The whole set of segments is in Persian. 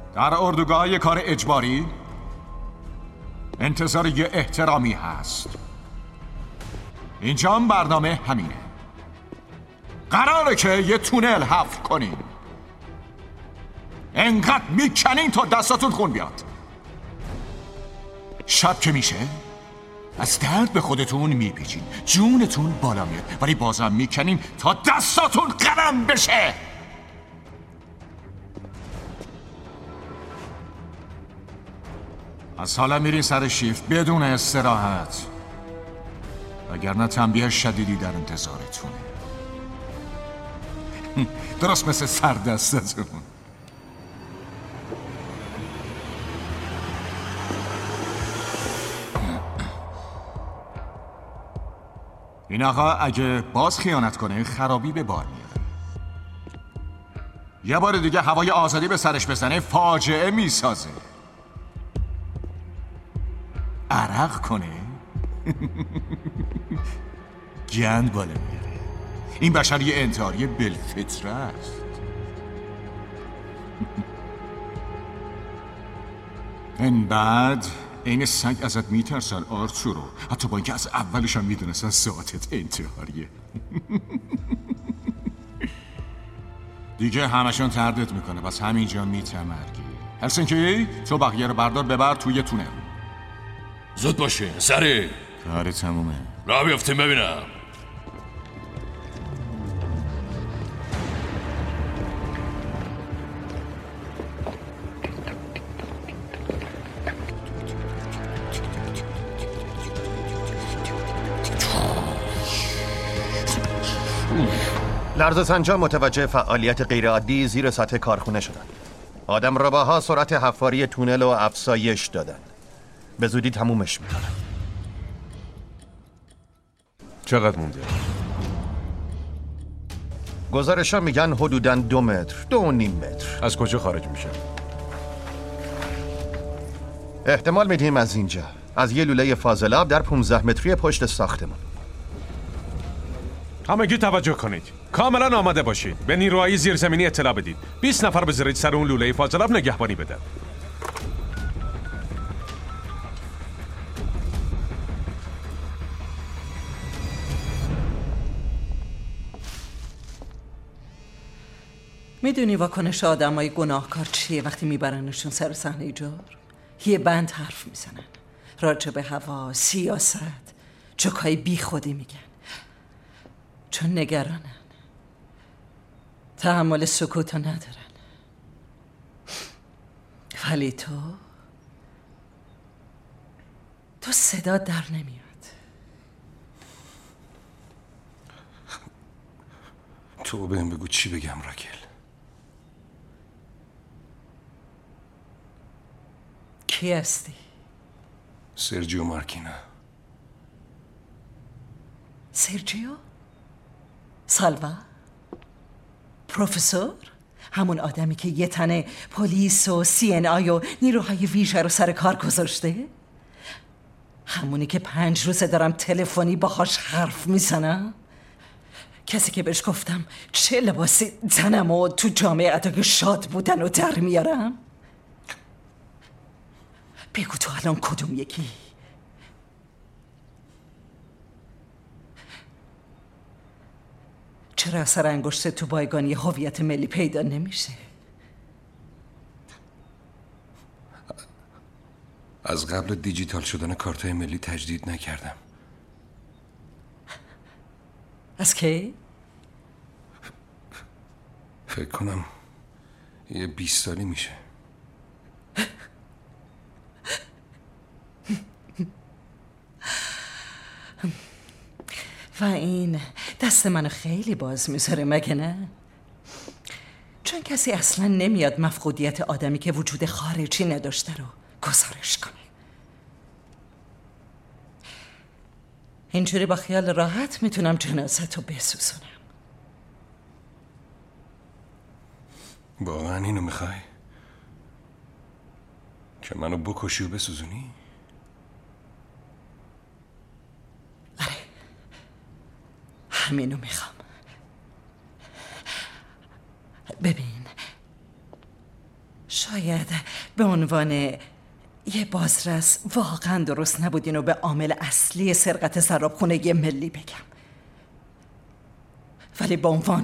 در اردوگاه یه کار اجباری انتظار یه احترامی هست. اینجا هم برنامه همینه. قراره که یه تونل حفر کنین، انقدر میکنین تا دستاتون خون بیاد. شب که میشه از درد به خودتون میپیچین، جونتون بالا میاد، ولی بازم میکنین تا دستاتون قلم بشه. از حالا میرین سر شیفت بدون استراحت، وگرنه تنبیه شدیدی در انتظارتونه. درست مثل سردستتون. این آقا اگه باز خیانت کنه خرابی به بار میاره. یه بار دیگه هوای آزادی به سرش بزنه فاجعه میسازه. عرق کنه گند بالا میاره. این بشر یه انتحاری بالفطره است. این بعد این سگ ازت میترسن آرتورو، حتی با اینکه از اولش هم میدونستن ذاتت انتحاریه. دیگه همشون تردت میکنه، بس همینجا میتمرگی. هلسینکی تو بقیه رو بردار ببر توی تونل. زود باشه سری. کار تمومه. راه بیافتیم ببینم. لرزه سنجان متوجه فعالیت غیرعادی زیر سطح کارخونه شدند. آدم رباها سرعت حفاری تونل رو افزایش دادن. به زودی تمومش میکنن. چقدر مونده؟ گزارشا میگن حدوداً 2 متر، 2.5 متر. از کجا خارج میشن؟ احتمال میدیم از اینجا، از یه لوله فاضلاب در 15 متری پشت ساختمون. همگی توجه کنید، کاملا آماده باشید. به نیروهای زیرزمینی اطلاع بدید. 20 نفر بذارید سر اون لوله فاضلاب نگهبانی بدن. میدونی واکنش آدمای گناهکار چیه وقتی میبرنشون سر صحنه جرم؟ یه بند حرف میزنن راجع به هوا، سیاست، جوکای بی خودی میگن، چون نگرانن، تحمل سکوتو ندارن. ولی تو صدا در نمیاد. تو بهم بگو چی بگم راکل. کی هستی؟ سرجیو مارکینا. سرجیو؟ سالوا؟ پروفسور؟ همون آدمی که یه تنه پلیس و CNI و نیروهای ویژه رو سر کار گذاشته؟ همونی که 5 روزه دارم تلفنی باهاش حرف میزنم؟ کسی که بهش گفتم چه لباسی زنم و تو جامعه ادای شاد بودن و در میارم؟ بگو تو الان کدوم یکی؟ چرا اثر انگشت تو بایگانی هویت ملی پیدا نمیشه؟ از قبل دیجیتال شدن کارتای ملی تجدید نکردم. از کی؟ فکر کنم یه 20 سالی میشه. و این دست منو خیلی باز میذاره مگه نه؟ چون کسی اصلا نمیاد مفقودیت آدمی که وجود خارجی نداشته رو گزارش کنه. اینجوری با خیال راحت میتونم جنازتو بسوزونم. واقعا اینو میخوای؟ که منو بکشی و بسوزونی؟ آره، همینو میخوام. ببین، شاید به عنوان یه بازرس واقعا درست نبود اینو به عامل اصلی سرقت زرابخونه ملی بگم، ولی به عنوان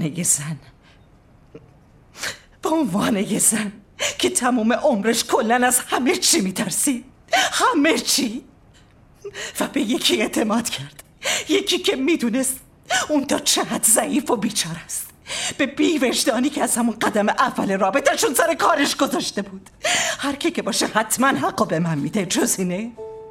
یه زن که تمام عمرش کلن از همه چی میترسید، همه چی، و به یکی اعتماد کرد، یکی که میدونست اون تا چقدر ضعیف و بیچاره است، به بی‌وجدانی که از همون قدم اول رابطه‌شون سر کارش گذاشته بود. هر کی که باشه حتما حقو به من میده، جز اینه.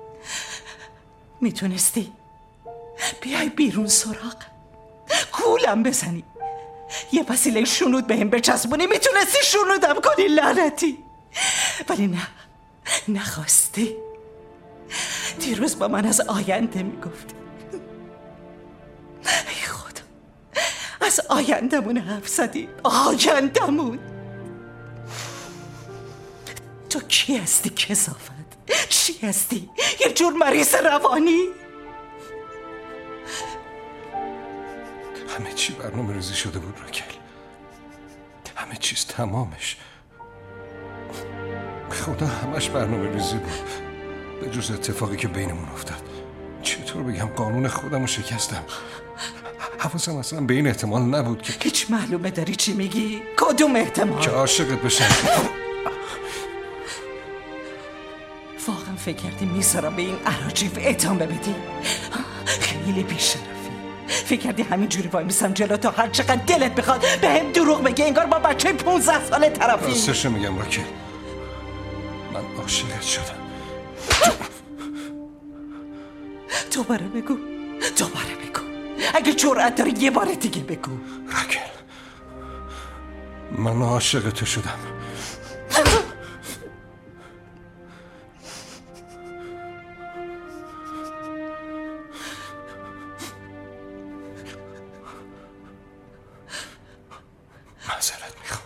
میتونستی بیای بیرون سراغ کولم بزنی، یه وسیله شنود بهم بچسبونی، میتونستی شنودم کنی لعنتی، ولی نه، نخواستی. دیروز با من از آینده میگفتی. ای خدا، از آیندمون حرف زدی. آیندمون. تو کی هستی کثافت؟ چی هستی؟ یه جور مریض روانی؟ همه چی برنامه ریزی شده بود راکل، همه چیز تمامش. خدا همش برنامه ریزی بود، به جز اتفاقی که بینمون افتاد. چطور بگم، قانون خودم رو شکستم. حواسم اصلا به این احتمال نبود که هیچ معلومه داری چی میگی؟ کدوم احتمال؟ که عاشقت بشم. واقعا فکر کردی میذارم به این اراجیف ادامه بدی؟ خیلی بی‌شرفی. فکر کردی همینجوری وای میسم جلو تا هر چقدر دلت بخواد به هم دروغ بگی، انگار با بچه 15 ساله طرفی. راستشو میگم راکل، من عاشقت شدم. دوباره بگو، اگه جرأت داری یه بار دیگه بگو. راکل، من عاشق تو شدم. معذرت میخوام.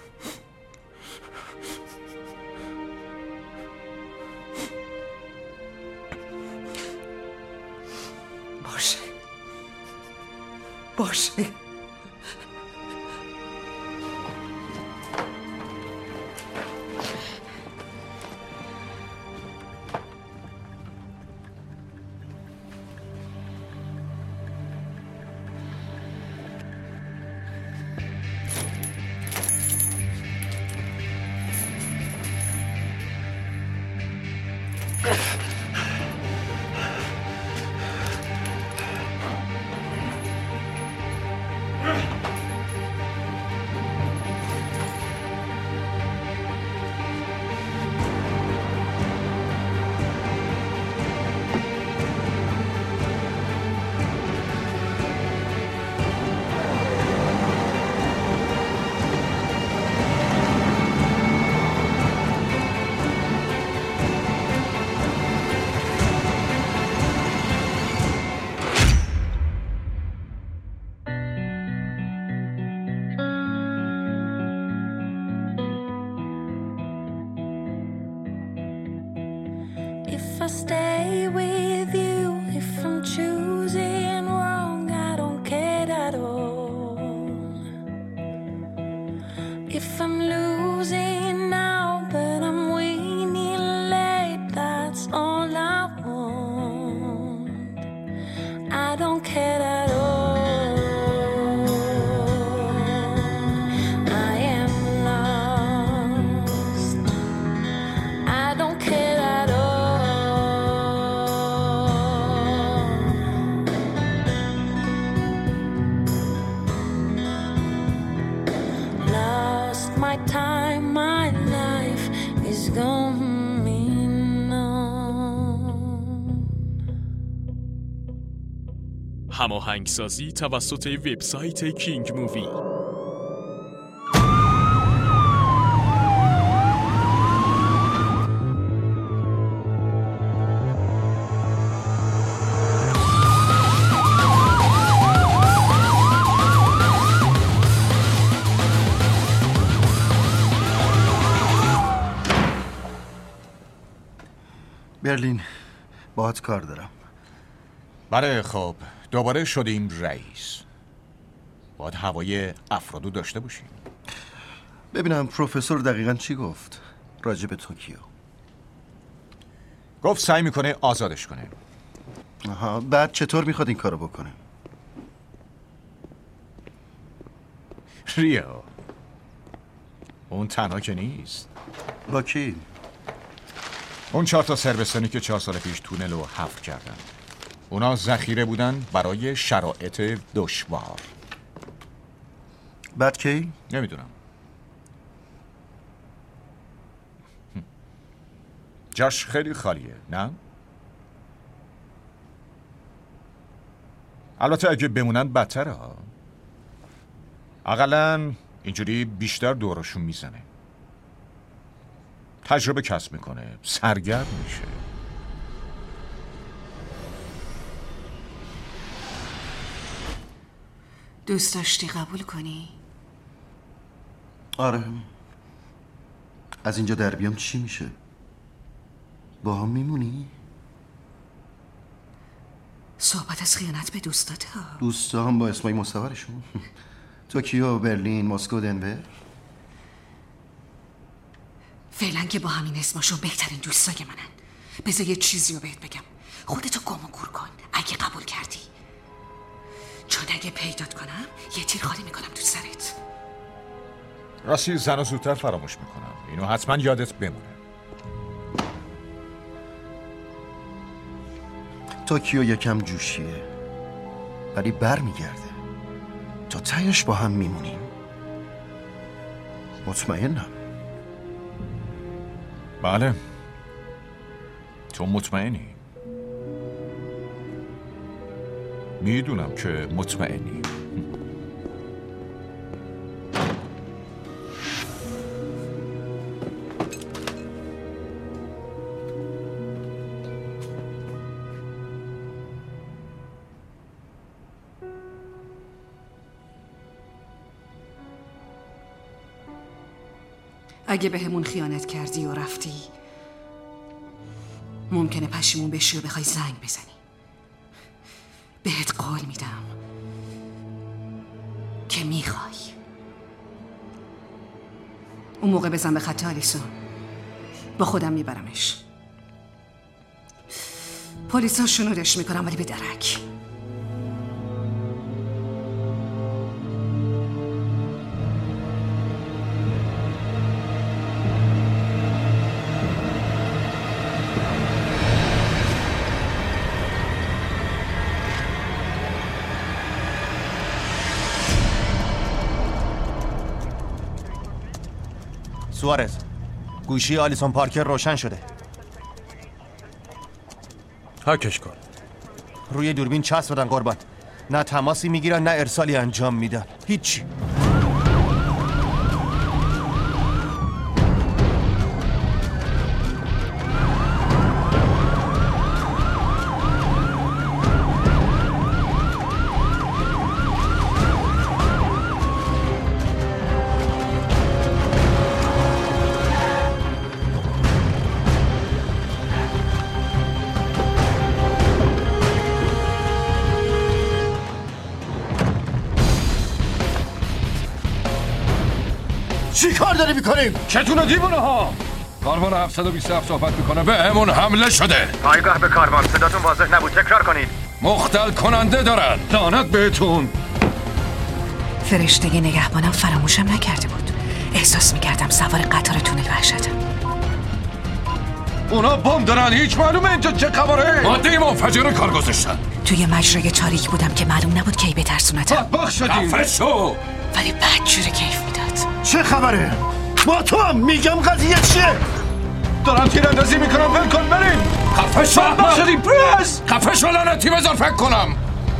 باشه. If I stay with you, if I'm choosing wrong, I don't care at all. If I'm losing now, but I'm winning late, that's all I want. I don't care at all. هماهنگسازی توسط وبسایت کینگ مووی. برلین، باهات کار دارم. بله خب، دوباره شدیم رئیس. باید هوای افرادو داشته باشیم. ببینم پروفسور دقیقاً چی گفت. راجع به توکیو. گفت سعی میکنه آزادش کنه. آها، بعد چطور میخواد این کارو بکنه؟ ریو، اون تنها که نیست. با کی؟ اون 4 تا سربستانی که 4 سال پیش تونل رو حفر کردن، اونا ذخیره بودن برای شرایط دشوار. بعد کی؟ نمیدونم. جاش خیلی خالیه، نه؟ البته اگه بمونن بدتره ها. اقلن اینجوری بیشتر دورشون میزنه، تجربه کسب میکنه، سرگرم میشه. دوست داشتی قبول کنی؟ آره. از اینجا در بیام چی میشه؟ با هم میمونی؟ صحبت از خیانت به دوستاته ها. دوستا هم با اسمای مستعارشون. توکیو، برلین، مسکو، دنور. فعلا که با همین اسماشون بهترین دوستای منن. بذار یه چیزی رو بهت بگم، خودتو گم و گور کن اگه قبول کردی، چون اگه پیدات کنم یه تیر خالی میکنم تو سرت. راستی زن زودتر فراموش میکنم، اینو حتما یادت بمونه. توکیو یکم جوشیه ولی بر میگرده. تا تهش با هم میمونیم. مطمئنم. بله، تو مطمئنی؟ میدونم که مطمئنی. اگه بهمون خیانت کردی و رفتی، ممکنه پشیمون بشی و بخوای زنگ بزنی. بهت قول میدم که میخوای. اون موقع بزن به خط آلیسون، با خودم میبرمش. پلیسا شنودش میکنم ولی به درک. سوارز، گوشی آلیسون پارکر روشن شده. حکش کن. روی دوربین چسب بدن قربان. نه تماسی میگیرن نه ارسالی انجام میدن. هیچ. چی کار داری میکنیم؟ چتونه دیوونه ها؟ کاروان 727 صحبت میکنه، به همون حمله شده. پایگاه به کاروان، صداتون واضح نبود، تکرار کنید. مختل کننده دارن. لعنت بهتون. فرشته نگهبانم فراموشم نکرده بود. احساس میکردم سوار قطار تونل وحشتم. اونا بمب دارن، هیچ معلومه اینجا چه خبره؟ ماده منفجر کار گذاشتن. توی مجرای تاریک بودم که معلوم نبود کی بترسونتم. بدبخت شدیم. خفه شو. ولی بدجوری کیف میداد. چه خبره؟ با تو هم میگم قضیه چیه؟ دارن تیراندازی میکنن، ول کن بریم. خفه شو بدبخت شدیم پرس. خفه شو لعنتی، بذار فکر کنم.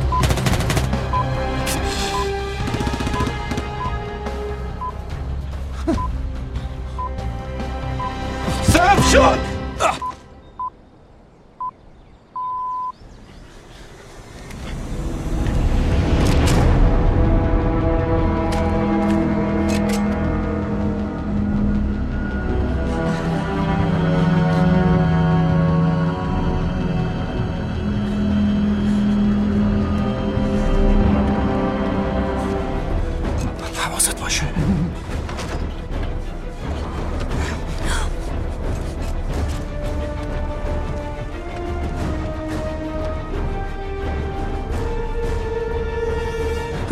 صرف شد.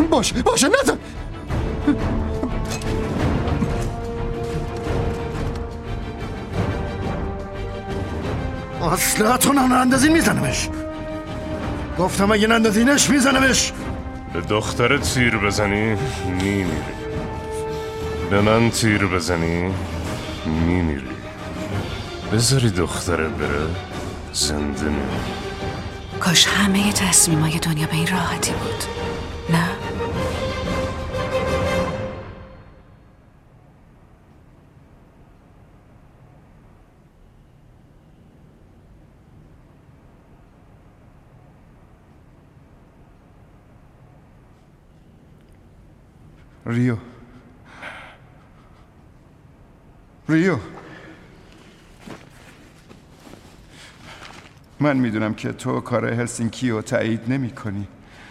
باشه نزن. اصلا تو نندازین میزنمش. گفتم اگه نندازینش میزنمش. به دختر تیر بزنی میمیری، به من تیر بزنی میمیری. بذاری دختره بره زنده میمونی. کاش همه تصمیمای دنیا به این راحتی بود، نه؟ ریو، من میدونم که تو کار هلسینکی رو تایید نمی کنی.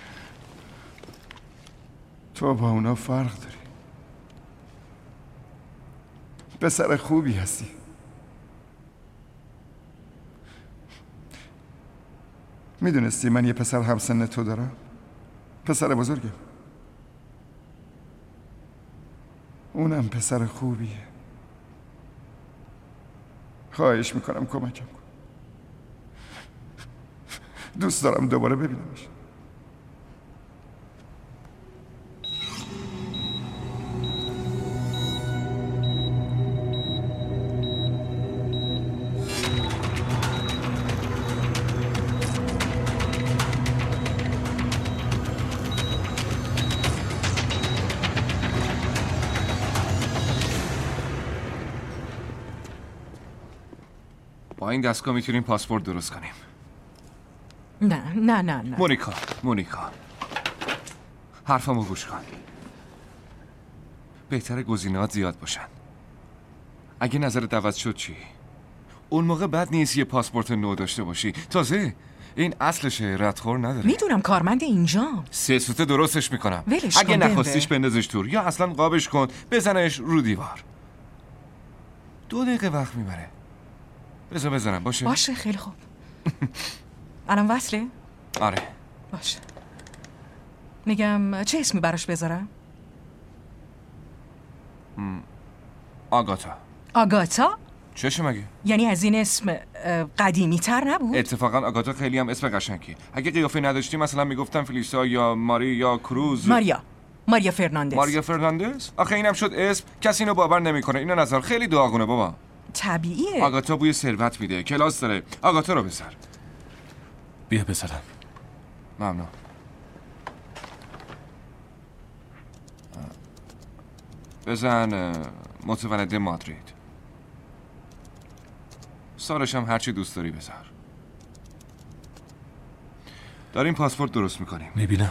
تو با اونا فرق داری. پسر خوبی هستی. میدونستی من یه پسر همسن تو دارم؟ پسر بزرگم. اونم پسر خوبیه. خواهش میکنم کمکم کن. دوست دارم دوباره ببینمش. با این دستگاه میتونیم پاسپورت درست کنیم. نه مونیکا حرفمو گوش کن. بهتره گزینه‌هات زیاد باشن. اگه نظرت عوض شد چی؟ اون موقع بد نیست یه پاسپورت نو داشته باشی. تازه این اصلشه، ردخور نداره. میدونم کارمند اینجام. 3 سوته درستش میکنم. ولش اگه کن نخواستیش بندازش دور یا اصلا قابش کن بزنش رو دیوار. 2 دقیقه وقت میبره. بذار بزنم باشه خیلی خوب. الان وصله؟ آره باشه. میگم چه اسمی براش بذارم؟ آگاتا؟ چشه مگه؟ یعنی از این اسم قدیمی تر نبود؟ اتفاقا آگاتا خیلی هم اسم قشنگی. اگه قیافه نداشتی مثلا میگفتم فلیسا یا ماری یا کروز. ماریا فرناندز. آخه اینم شد اسم، کسی اینو باور نمیکنه. اینو نظر خیلی داغونه بابا. طبیعیه. آگاتا بوی ثروت میده، کلاس داره. آگاتا رو بسر. بیا بزنم. ممنون. بزن متولد مادرید. سالش هم هرچی دوست داری بذار. داریم پاسپورت درست میکنیم. میبینم.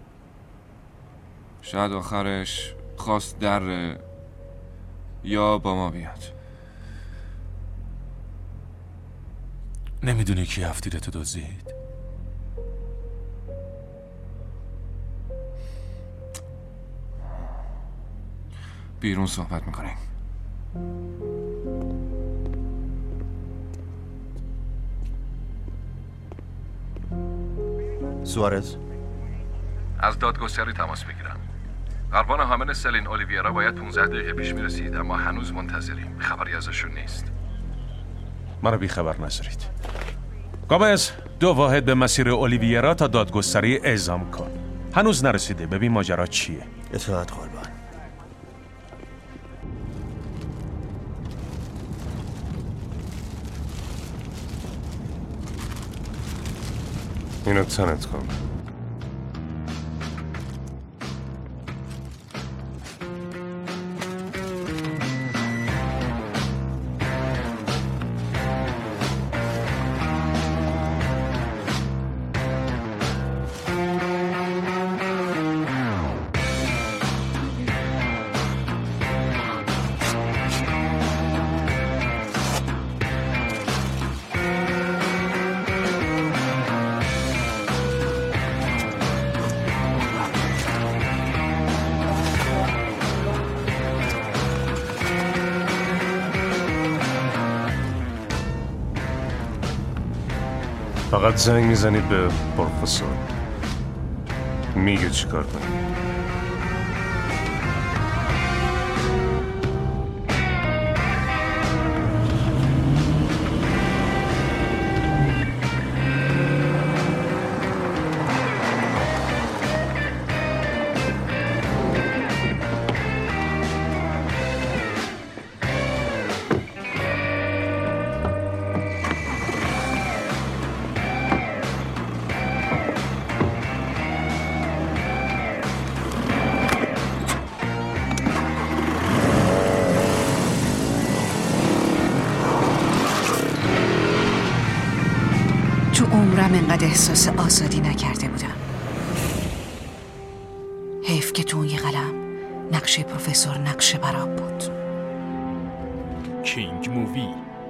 شاید آخرش خواست در یا با ما بیاد. نمیدونی کی هفتیرتو دزدید؟ بیرون صحبت میکنیم. سوارز از دادگستری تماس بگیرم. قربان حامل سلین اولیویرا باید 15 دقیقه پیش میرسید، اما هنوز منتظریم. خبری ازشون نیست. مرا بی خبر نذارید. گامز 2 واحد به مسیر اولیویرا تا دادگستری اعزام کن. هنوز نرسیده، ببین ماجرا چیه. اطاعت قربان. اینو تنت کن. فقط زنگ میزنید به پروفسور، میگه چی کار کنید. اینقدر احساس آزادی نکرده بودم. حیف که تو اون یه قلم نقشه پروفسور نقشه برام بود. کینگ مووی.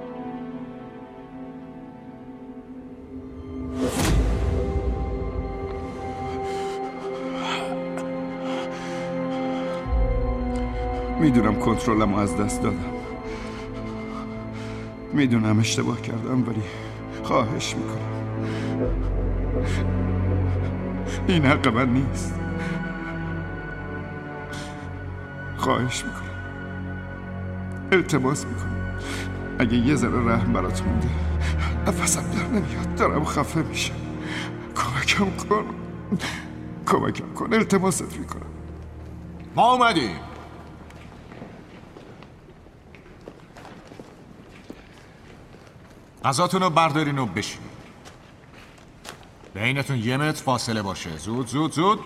میدونم کنترلمو از دست دادم، میدونم اشتباه کردم، ولی خواهش میکنم این حق من نیست. خواهش میکنم، التماس میکنم، اگه یه ذره رحم برات مونده، نفسم در نمیاد، دارم خفه میشم، کمکم کن، التماست میکنم. ما اومدیم. غذاتون رو بردارین و بشین. بینتون 1 متر فاصله باشه. زود زود زود.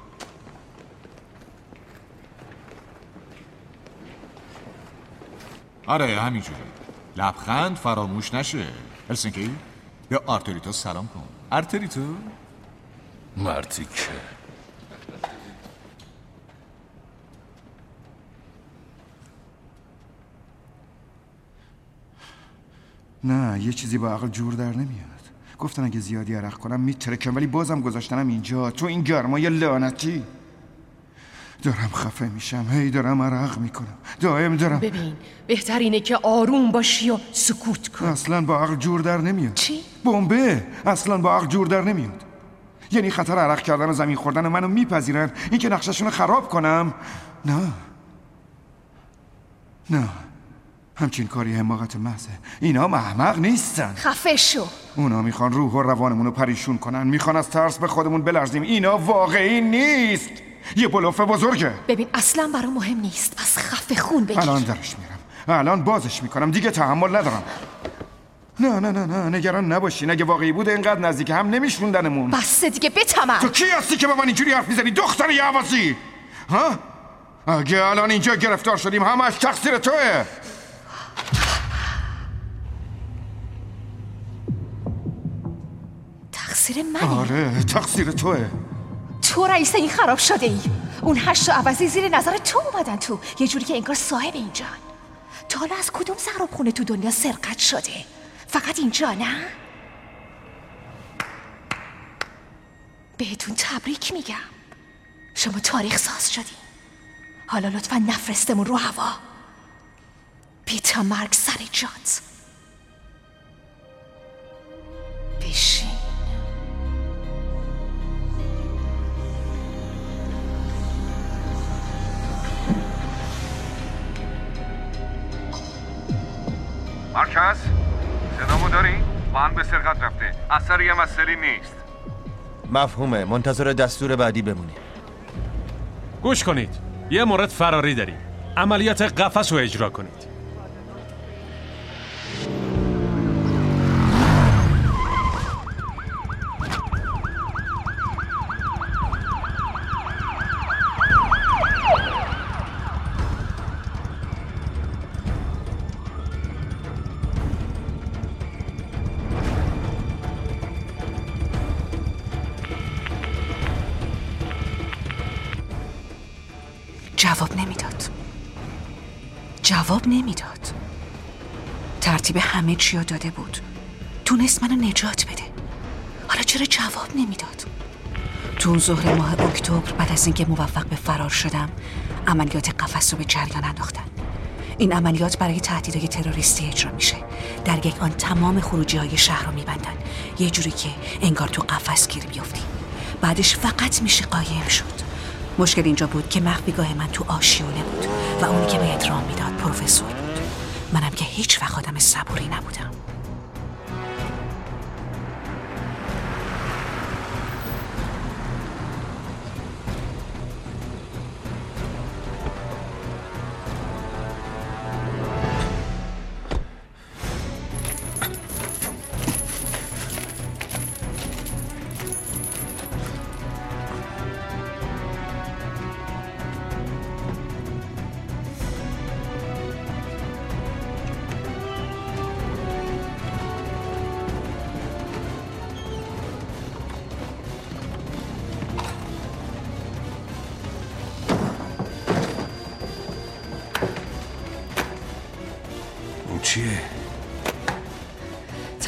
آره همینجوری. لبخند فراموش نشه. هلسینکی به آرتریتو سلام کن. آرتریتو مردی که نه، یه چیزی با عقل جور در نمیاد. گفتن اگه زیادی عرق کنم میترکم، ولی بازم گذاشتنم اینجا تو این گرمای لعنتی. دارم خفه میشم، هی دارم عرق میکنم، دائم دارم. ببین بهتر اینه که آروم باشی و سکوت کن. اصلا با عقل جور در نمیاد. چی؟ بمبه اصلا با عقل جور در نمیاد. یعنی خطر عرق کردن و زمین خوردن منو میپذیرن، این که نقششونو خراب کنم؟ نه همچین کاری حماقت محضه. اینا احمق نیستن. خفه شو. اونا میخوان روح و روانمونو پریشون کنن، میخوان از ترس به خودمون بلرزیم. اینا واقعی نیست، یه بلوف بزرگه. ببین اصلا برام مهم نیست، پس خفه خون بگیر. الان درش میرم، الان بازش میکنم، دیگه تحمل ندارم. نه نگران نباشین، اگه واقعی بود اینقدر نزدیک هم نمیشوندنمون. بسه دیگه بتمن. تو کی هستی که با من اینجوری حرف میزنی دختر یعوازی؟ ها؟ اگه الان اینجا گرفتار شدیم همش تقصیر توه. تقصیر منه؟ آره تقصیر توه. تو رئیس این خراب شده ای. اون 8 عوضی زیر نظر تو اومدن تو، یه جوری که انگار صاحب اینجان. تا حالا از کدوم زهراب خونه تو دنیا سرقت شده؟ فقط اینجا نه؟ بهتون تبریک میگم، شما تاریخ ساز شدی. حالا لطفا نفرستمون رو هوا. بیتا مرگ سر جات. بشین. مرکز صدامو داری؟ من به سرقت رفته، اثری هم از سلین نیست. مفهومه، منتظر دستور بعدی بمونی. گوش کنید، یه مورد فراری داریم. عملیات قفس رو اجرا کنید. جواب نمیداد. ترتیب همه چی رو داده بود، تونست منو نجات بده. حالا چرا جواب نمیداد؟ تو اون ظهر ماه اکتبر بعد از اینکه موفق به فرار شدم، عملیات قفس رو به جریان انداختن. این عملیات برای تهدیدهای تروریستی اجرا میشه. در یک آن تمام خروجی‌های شهر رو میبندن، یه جوری که انگار تو قفس گیر بیفتی. بعدش فقط میشه قایم شد. مشکل اینجا بود که مخفیگاه من تو آشیونه بود و اونی که باید رام میداد پروفسور بود. منم که هیچ وقت آدم صبوری نبودم.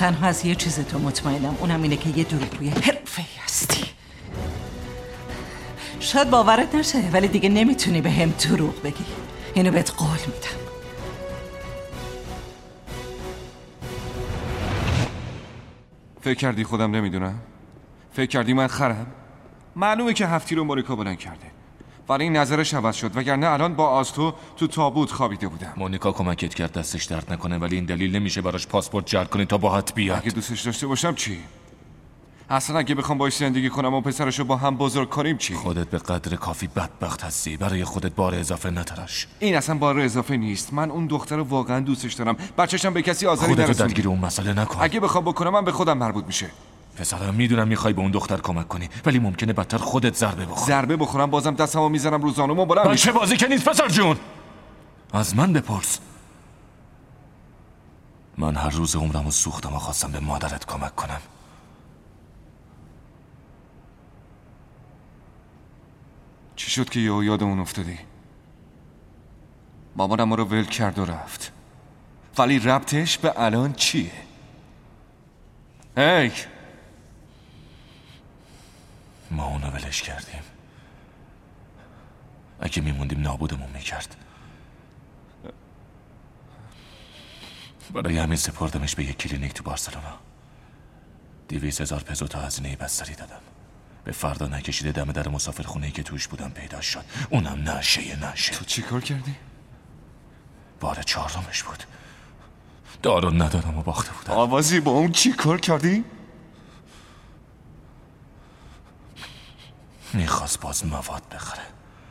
تنها از یه چیز تو مطمئنم، اونم اینه که یه دروغگوی حرفه‌ای هستی. شاید باورت نشه ولی دیگه نمیتونی به هم دروغ بگی. اینو بهت قول میدم. فکر کردی خودم نمیدونم؟ فکر کردی من خرم؟ معلومه که هفتی رو مونیکا بلند کرده، ولی این نظرش عوض شد، وگرنه الان با آستو تو تابوت خوابیده بودم. مونیکا کمکت کرد دستش درد نکنه، ولی این دلیل نمیشه براش پاسپورت جعل کنی تا باهات بیاد. اگه دوستش داشته باشم چی؟ اصلا اگه بخوام باهاش زندگی کنم و پسرشو با هم بزرگ کنیم چی؟ خودت به قدر کافی بدبخت هستی، برای خودت بار اضافه نتراش. این اصلا بار اضافه نیست. من اون دختر رو واقعا دوستش دارم. بچه‌شم به کسی آزاری نرسونه. خودت درگیر اون مسئله نکن. اگه بخوام بکنم من به خودم مربوط میشه. پسرم میدونم میخوای به اون دختر کمک کنی، ولی ممکنه بدتر خودت ضربه بخوری. ضربه بخورم بازم دستمو میزنم رو زانوم و بلند میشم. چه بازی که نیست پسر جون. از من بپرس. من هر روز عمرمو سوختم و خواستم به مادرت کمک کنم. چی شد که یادمون افتادی؟ مامانم ما رو ول کرد و رفت، ولی ربطش به الان چیه؟ هی ما اونو ولش کردیم. اگه میموندیم نابودمون میکرد. برای همین سپردمش به یک کلینیک تو بارسلونا. 200,000 پزو تا هزینه بستری دادم. به فردا نکشیده دم در مسافرخونه‌ای که توش بودم پیدا شد. اونم نشه. تو چی کار کردی؟ بار 4مش بود. دارو ندارم و باخته بودم. آوازی با اون چی کار کردی؟ میخواست باز مواد بخره.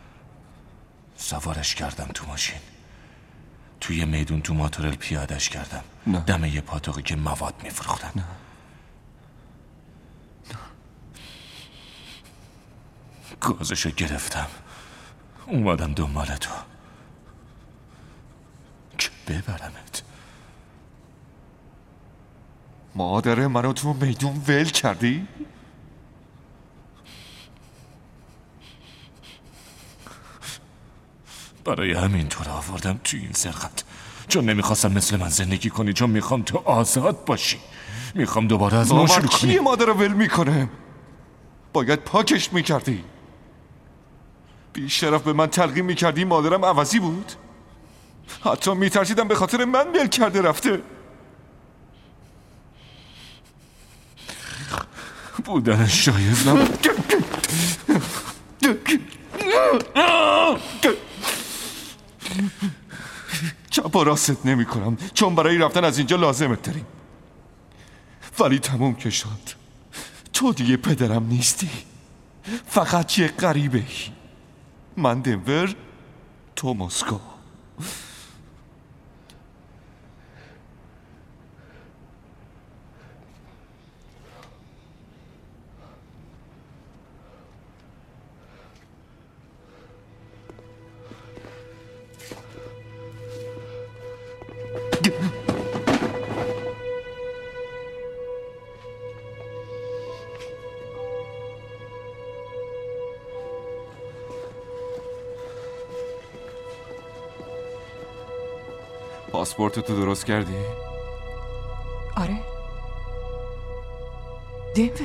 سوارش کردم تو ماشین. توی میدون تو ماتورل پیادش کردم. نه. دم یه پاتوقی که مواد میفروختن. نه. گازشو گرفتم. اومدم دنبال تو که ببرمت. مادر منو تو میدون ول کردی؟ برای همین تو رو آوردم توی این سرقت، چون نمیخواستم مثل من زندگی کنی، چون میخوام تو آزاد باشی. میخوام دوباره از نو شروع کنی. کی مادر رو ول میکنه؟ باید پاکش میکردی. بی شرف به من تلقین میکردی مادرم عوضی بود. حتی میترسیدم به خاطر من ول کرده رفته. بودن شاید نبود. چپ و راست نمی کنم، چون برای رفتن از اینجا لازمت داریم. ولی تموم که شد. تو دیگه پدرم نیستی، فقط یه غریبه. من دنور، تو مسکو. پاسپورت تو درست کردی؟ آره. دنور.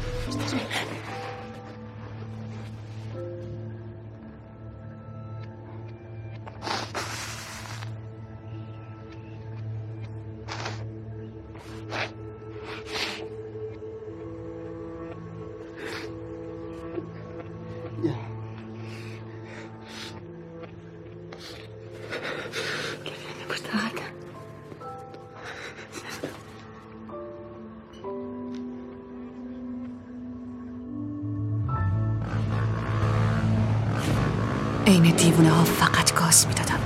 این دیوونه ها فقط گاز میدادم.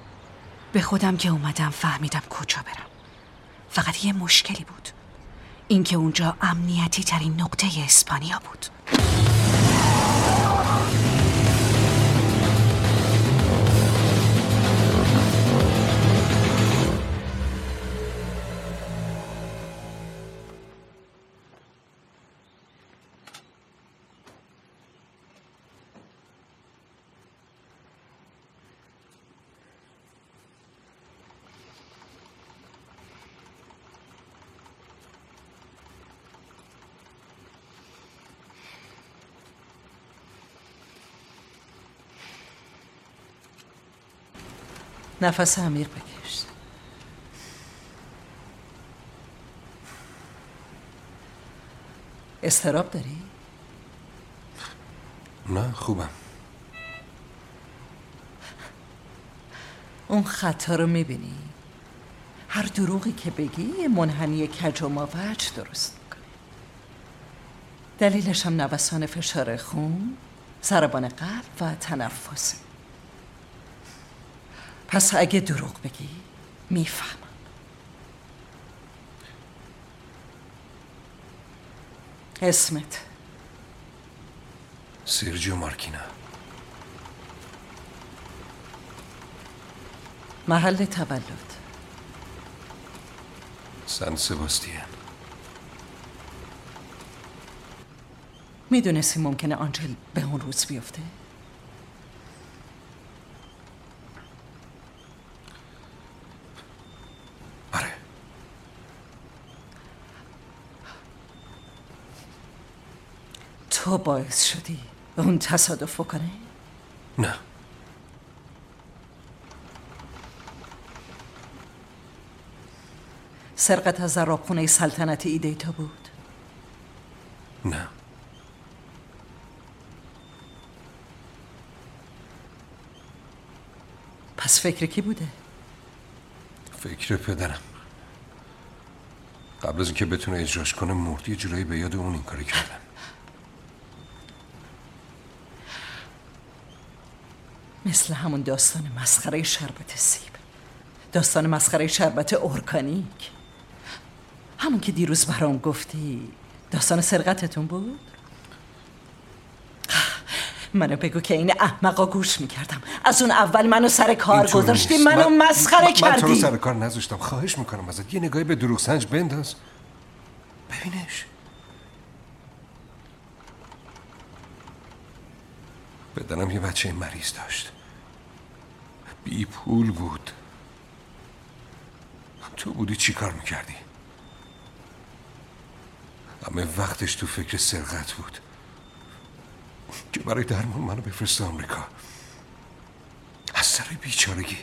به خودم که اومدم فهمیدم کجا برم. فقط یه مشکلی بود. اینکه اونجا امنیتی ترین نقطه اسپانیا بود. نفس عمیق بکش. اضطراب داری؟ نه خوبم. اون خطا رو میبینی؟ هر دروغی که بگی یه منحنی کج و ماوج درست میکنی. دلیلش هم نوسان فشار خون، ضربان قلب و تنفسه. پس اگه دروغ بگی میفهمم. اسمت؟ سیرجیو مارکینا. محل تولد؟ سن سباستیان. میدونستی ممکنه آنجل به اون روز بیفته؟ آره. تو باعث شدی اون تصادف کنه؟ نه. سرقت از زرابخونه سلطنتی ایده تو بود؟ نه. پس فکر کی بوده؟ فکر پدرم. قبل از اینکه بتونه اجراش کنه مرد. یه جورایی به یاد اون این کاری کردم. مثل همون داستان مسخره شربت سیب، داستان مسخره شربت ارگانیک، همون که دیروز برام گفتی داستان سرقتتون بود. منو بگو که این احمقا گوش میکردم. از اون اول منو سر کار گذاشتی، منو مسخره کردی. من تو رو سر کار نذاشتم. خواهش میکنم ازت یه نگاهی به دروغ سنج بنداز. ببینش. بدنم یه بچه مریض داشت، بی پول بود. تو بودی چی کار میکردی؟ همه وقتش تو فکر سرقت بود که برای درمان منو بفرست آمریکا. از سر بیچارگی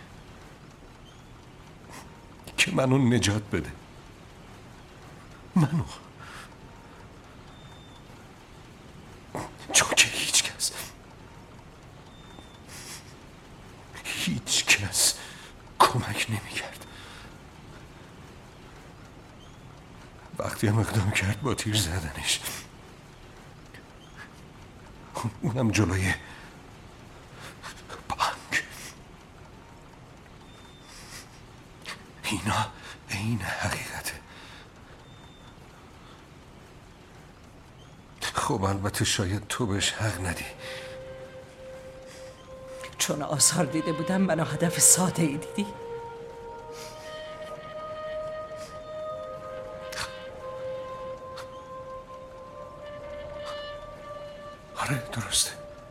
که منو نجات بده. منو. چون که هیچ کس کمک نمی‌کرد. وقتی هم اقدام کرد با تیر زدنش. اونم جلوی بانک. اینا این حقیقته. خب البته شاید تو بهش حق ندی، چون آثار دیده بودم منو هدف ساده ای دیدی. آره درسته.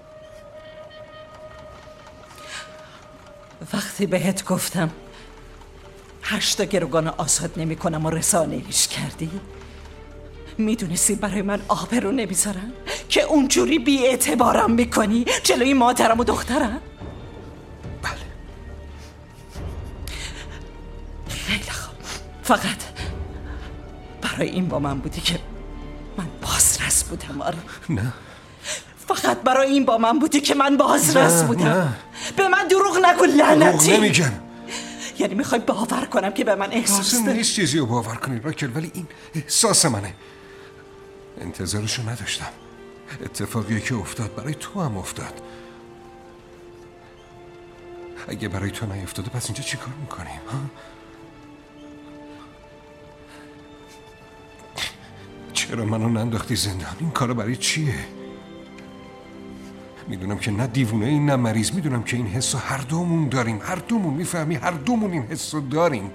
وقتی بهت گفتم 8 گروگان آزاد نمی کنم و رسانه ایش کردی، میدونستی برای من آبرو نمیذارم که اونجوری بی اعتبارم میکنی جلوی مادرم و دخترم؟ بله. خیلی خوب. فقط برای این با من بودی که من بازرس بودم. آره نه. فقط برای این با من بودی که من بازرس بودم. نه. به من دروغ نگو لعنتی. دروغ نمیگم. یعنی میخوای باور کنم که به من احساس لازم داری؟ نیست چیزی رو باور کنی راکل، ولی این احساس منه. انتظارشو نداشتم. اتفاقی که افتاد برای تو هم افتاد. اگه برای تو نیفتاده پس اینجا چی کار میکنیم؟ چرا منو ننداختی زندان؟ این کارو برای چیه؟ میدونم که نه دیوونه این نه مریض، میدونم که این حسو هر دومون داریم، هر دومون، میفهمی؟ هر دومون این حسو داریم.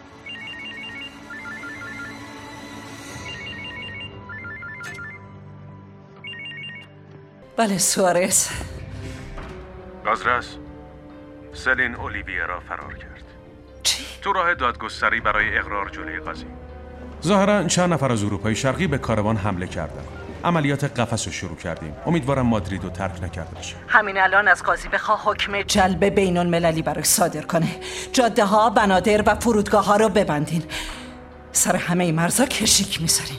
بله سوارز. گازرس، سلین اولیویرا فرار کرد. چی؟ تو راه دادگستری برای اقرار جلوی قاضی. ظاهرا چند نفر از اروپای شرقی به کاروان حمله کردن. عملیات قفس رو شروع کردیم. امیدوارم مادرید رو ترک نکرده باشه. همین الان از قاضی بخواه حکم جلب بین المللی برای صادر کنه. جاده ها، بنادر و فرودگاه ها رو ببندین. سر همه مرزا کشیک میذارین.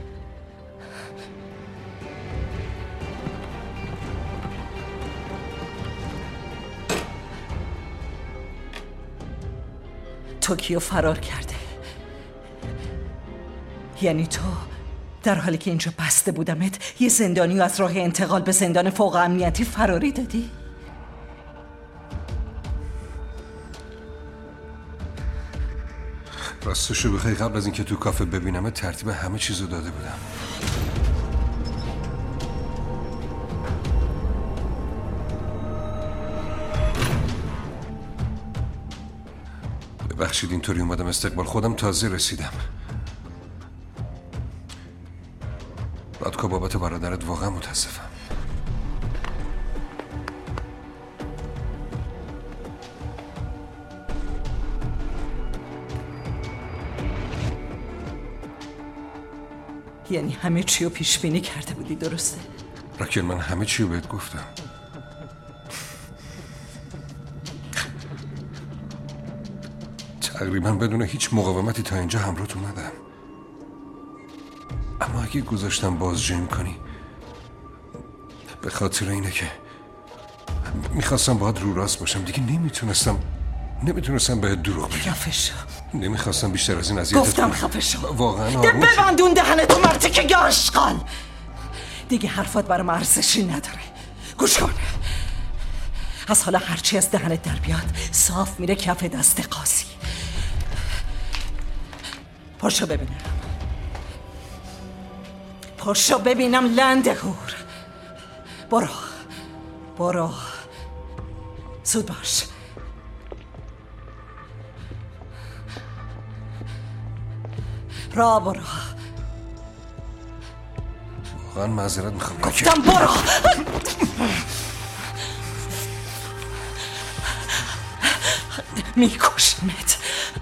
توکیو فرار کرده. یعنی تو در حالی که اینجا بسته بودمت یه زندانی از راه انتقال به زندان فوق امنیتی فراری دادی؟ راستشو بخوای قبل از اینکه تو کافه ببینم ترتیب همه چیزو داده بودم. ببخشید اینطوری اومدم استقبال، خودم تازه رسیدم. رادکو، بابت برادرت واقعا متاسفم. یعنی همه چی رو پیش بینی کرده بودی، درسته؟ راکل، من همه چی رو بهت گفتم. تقریبا بدون هیچ مقاومتی تا اینجا همراهت اومدم. اما اگه گذاشتم بازجویی کنی، به خاطر اینه که میخواستم باید رو راست باشم. دیگه نمیتونستم بهت دروغ بگم. خفه شو. نمیخواستم بیشتر از این اذیتت گفتم خفه شو. واقعا آروم شو. ببندون دهنتو مرتی که گاشقال. دیگه حرفات برام ارزشی نداره. گوش کن. از حالا هرچی از دهنت در بیاد صاف میره کف دست قاضی. پاشو ببینم لنده هور. برو زود باش. برو. واقعا معذرت میخوام. گفتم برو. میکشمت.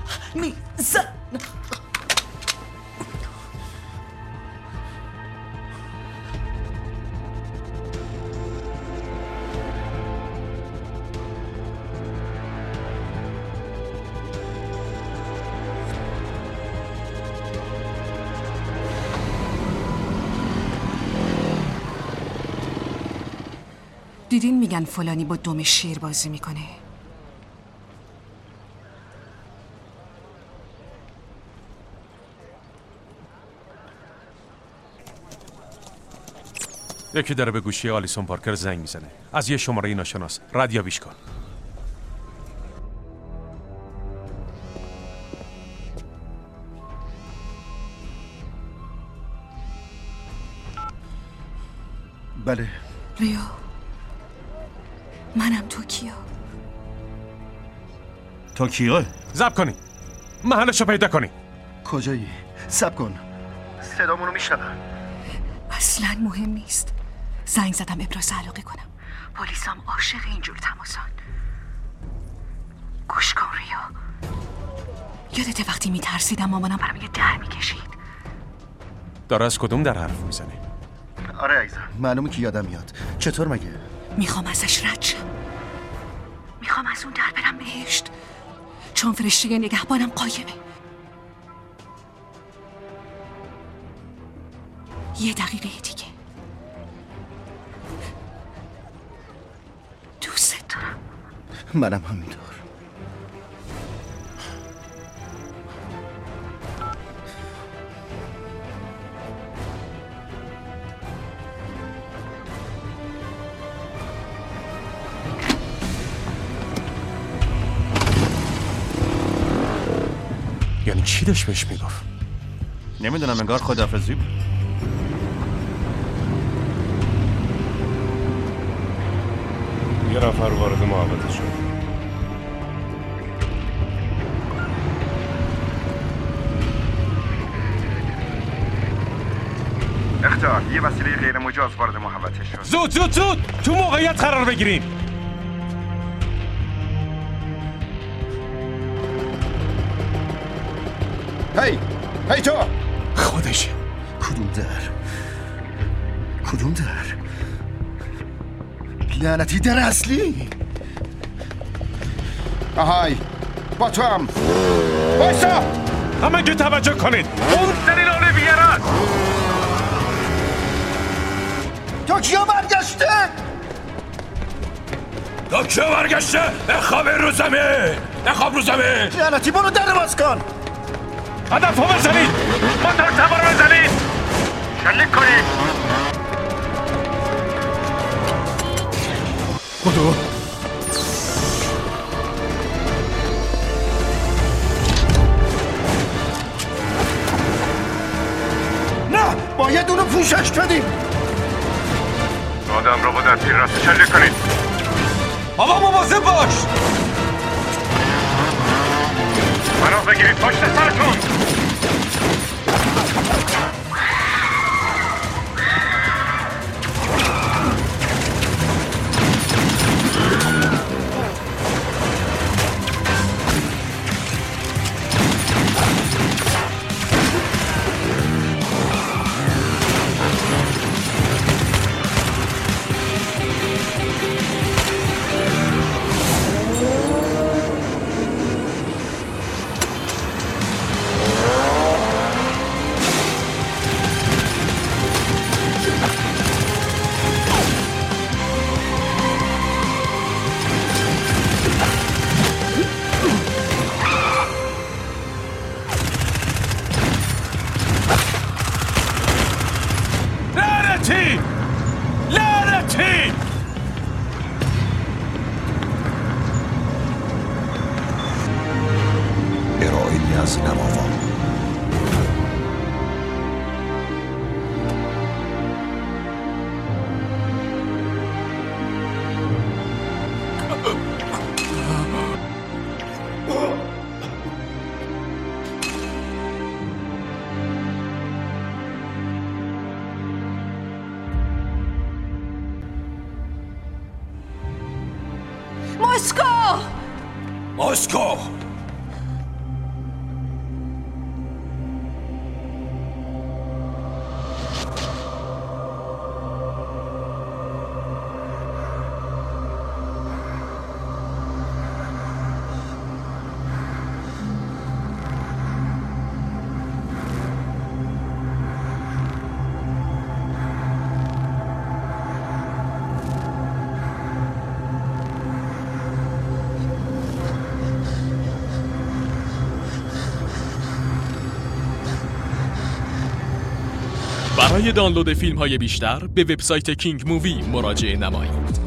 دیدین میگن فلانی با دم شیر بازی میکنه. یکی داره به گوشی آلیسون پارکر زنگ میزنه. از یه شماره ناشناس. ردیابیش کن. بله. ریو، منم توکیو. ضبط کنی. محلشو پیدا کنی. کجایی؟ صبر کن. صدامونو میشنوم. اصلا مهم نیست. زنگ زدم ابراز علاقه کنم. پلیسام عاشق اینجور تماسان. گوش کن ریو. یادت وقتی میترسیدم مامانم برام یه در میکشید؟ داره از کدوم در حرف میزنی؟ آره عزیزم، معلومه که یادم میاد. چطور مگه؟ میخوام ازش رد شم. میخوام از اون در برم بهشت، چون فرشته نگهبانم قایمه. یه دقیقه دیگه. دوست دارم. منم همینطور. یعنی چی داشت بهش میگفت؟ نمیدونم، انگار خداحافظی بود. یه نفر وارد محوطه شد. اختار یه وسیله غیر مجاز وارد محوطه شد. زود زود زود تو موقعیت قرار بگیرین. هی تو خودشه. کدوم در لعنتی در اصلی. آهای با تو هم بایستا. همه که توجه کنید. اون سلیل اولیویرا توکیو برگشته. توکیو برگشته. بخواب رو زمین. لعنتی برو در باز کن. هدف ها بزنید. موتور سوار بزنید. شلیک کنید. خدا نه باید اونو پوشش بدیم. آدم رو با در تیر راست شلیک کنید. آقا مواظب باش. پناه بگیرید پشت سرتون. مسکو. برای دانلود فیلم های بیشتر به وبسایت کینگ مووی مراجعه نمایید.